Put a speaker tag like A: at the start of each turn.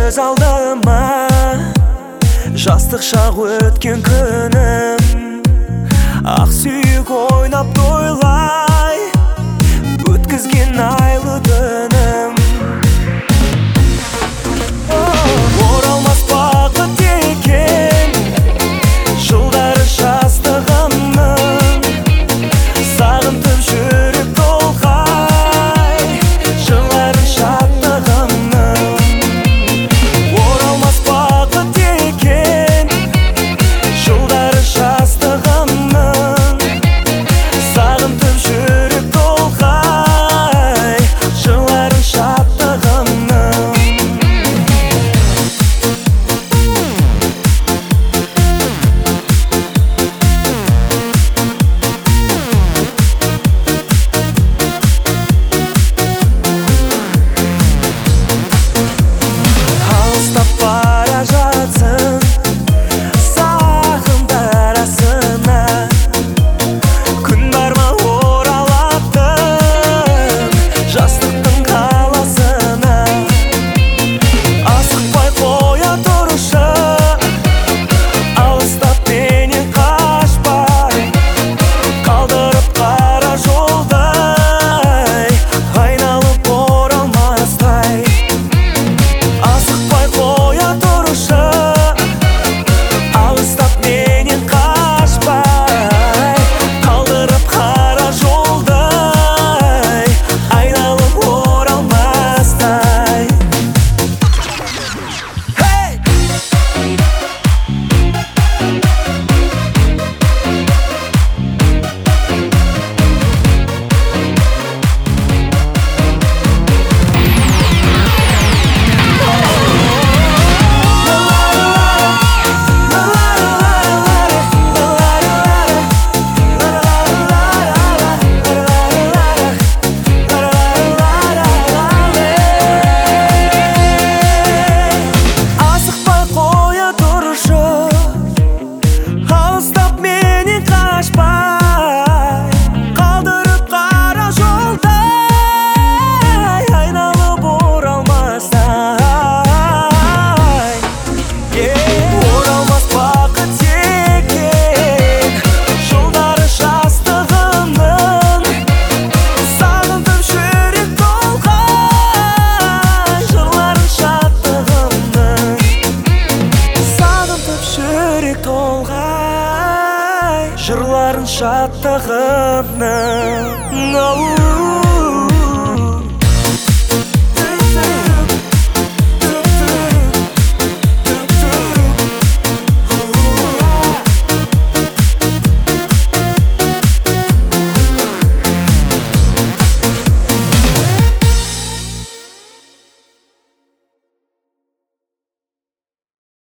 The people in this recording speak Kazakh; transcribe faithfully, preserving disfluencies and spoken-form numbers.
A: көз алдыма жастық шақ өткен күнім, ақ сүйек ойнап тойлай өткізген айлы түнім. Оралмас бақыт екен жылдары жастығымның, сағынтып жүрек толғай жырларын шаттығымның. Оралмас бақыт екен жылдары жастығымның, сағынтып жүрек толғай жырларын шаттығымның. Алыстап бара жатсың сағымдар арасына, күн бар ма оралатын жастықтың қаласына. Асықпай қоя тұршы, алыстап менен қашпай, қалдырып қара жолдай айналып оралмастай. Асықпай қоя тұршы, алыстап менен қашпай, қалдырып қара жолдай айналып оралмастай. Hey! Асықпай қоя тұршы, алыстап менен қашпай, қалдырып қара жолдай айналып оралмастай. Оралмас бақыт екен жылдары жастығымның, сағынтып жүрек толғай жырларын шаттығымның. Сағынтып жүрек толғай жырларын шаттығымның.